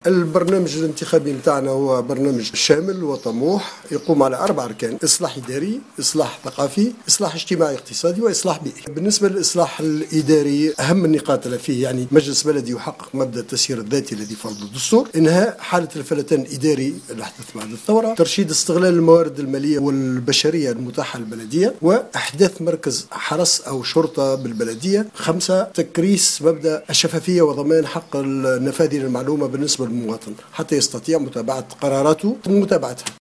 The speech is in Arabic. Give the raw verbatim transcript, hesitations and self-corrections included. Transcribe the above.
البرنامج الانتخابي نتاعنا هو برنامج شامل وطموح يقوم على أربع أركان: إصلاح إداري، إصلاح ثقافي، إصلاح اجتماعي اقتصادي، وإصلاح بيئي. بالنسبة للإصلاح الإداري أهم النقاط اللي فيه يعني مجلس بلدي يحقق مبدأ التسيير الذاتي الذي فرضه الدستور، إنهاء حالة الفلتان الإداري اللي حدث بعد الثورة، ترشيد استغلال الموارد المالية والبشرية المتاحة للبلدية، وإحداث مركز حرس أو شرطة بالبلدية. خمسة، تكريس مبدأ الشفافية وضمان حق النفاذ للمعلومة بالنسبة المواطن حتى يستطيع متابعة قراراته ومتابعتها.